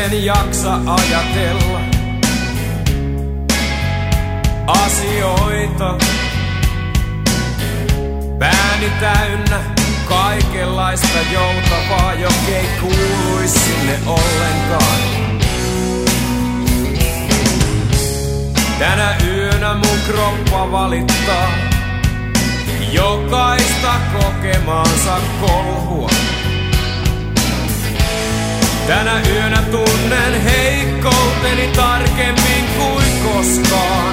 en jaksa ajatella asioita. Pääni täynnä kaikenlaista joutavaa, jokei kuuluis sinne ollenkaan. Tänä yönä mun kroppa valittaa jokaista kokemaansa kolhua. Tänä yönä tunnen heikkouteni tarkemmin kuin koskaan.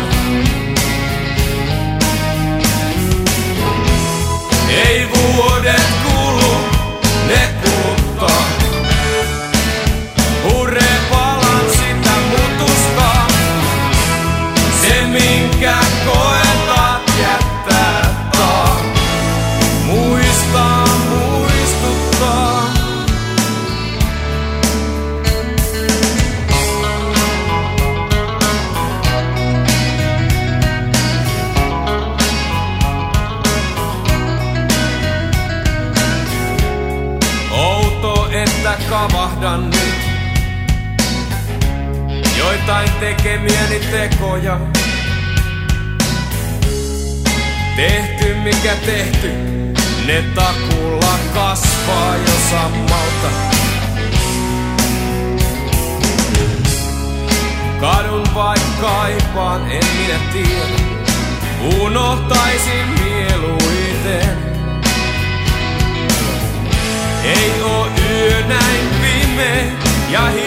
Ei vuodet kulu, ne kuluttaa. Puree palan sitä mutuskaa. Se minkä koetaan jättää taa. Muistaa, muistuttaa. Outo, että kavahdan nyt joitain tekemiäni tekoja. Tehty mikä tehty, ne takuulla kasvaa jo sammalta. Kadun vaikka kaipaan, en minä tiedä. Unohtaisin mieluiten. Ei oo yö näin pimeä ja